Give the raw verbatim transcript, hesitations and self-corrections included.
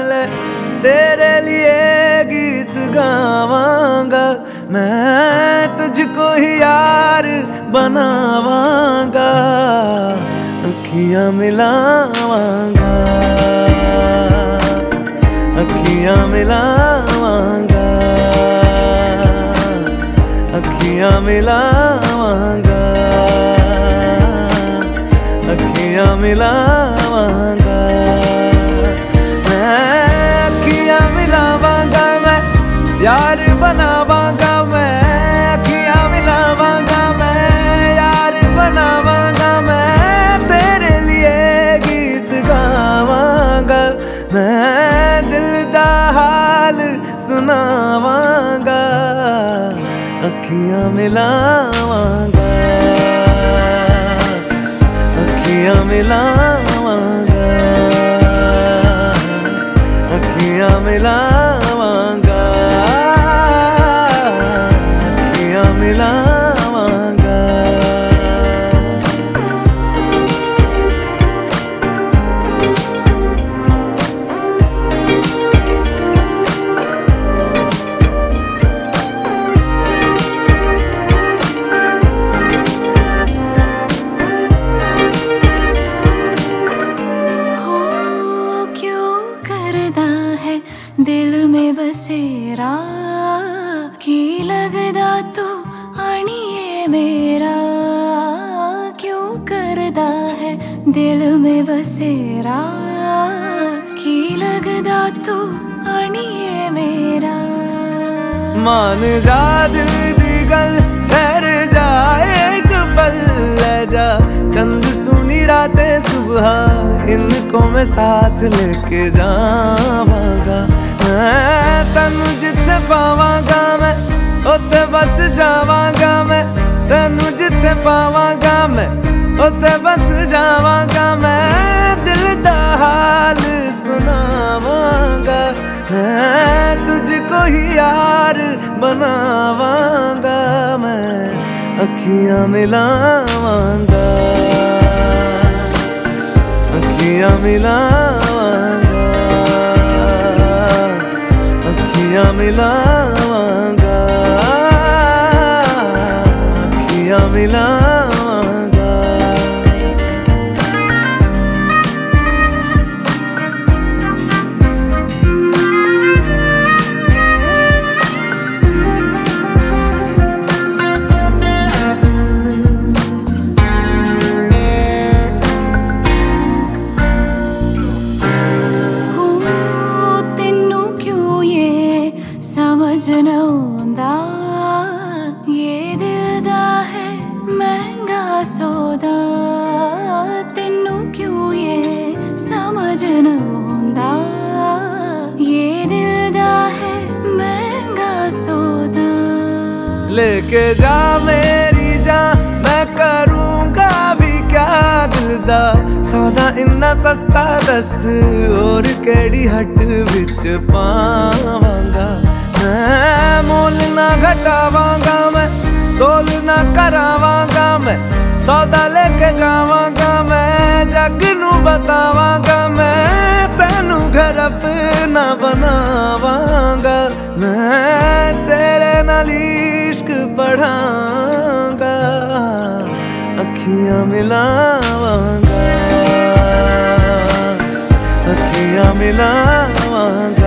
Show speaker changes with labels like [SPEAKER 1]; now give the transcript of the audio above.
[SPEAKER 1] ले तेरे लिए गीत गावांगा, मैं तुझको ही यार बनावांगा, अखियां मिलावांगा, अखियां मिलावांगा, अखियां मिलावांगा, अखियां मिलावांगा, मैं अखियां मिलावांगा, मैं यार बनावांगा, मैं अखियां मिलावांगा, मैं यार बनावांगा, मैं तेरे लिए गीत गावांगा, मैं दिल दा हाल सुनावांगा, अखियां मिलावांगा, अखियां मिलावांगा, अखियां मिलावांगा, अखियां मिलावांगा।
[SPEAKER 2] दिल में बसेरा की लगदा तू आनिए मेरा, क्यों करदा है दिल में बसेरा की लगदा तू आनिए मेरा।
[SPEAKER 1] मान जा दिल दी गल ठहर जा एक पल ले जा, चंद सुनी रातें सुबह इनको मैं साथ लेके जावांगा, मैं तैनू जिथे पावांगा मैं उत्थे बस जावांगा, मैं तैनू जिथे पावांगा मैं उत्थे बस जावांगा, मैं दिल दा हाल सुनावांगा, मैं तुझको ही यार बनावांगा, मैं अखियां मिलावांगा, अखियां मिलावांगा, अखियां मिलावांगा, अखियां मिलावांगा।
[SPEAKER 2] समझ नौंदा ये दिल दा है महंगा सौदा, तेनू क्यों ये समझ नौंदा ये दिल दा है महंगा सौदा।
[SPEAKER 1] लेके जा मेरी जान मैं करूँगा भी क्या दिल दा सौदा, इन्ना सस्ता दस और केड़ी हट विच पावांगा, मैं मोल ना घटावांगा, मैं तोल ना करावांगा, मैं सौदा लेके जावांगा, मैं जग नू बतावांगा, मैं तैनू घर अपना बनावांगा, मैं तेरे नाल इश्क पढ़ांगा, अखियां मिलावांगा, अखियां मिलावांगा,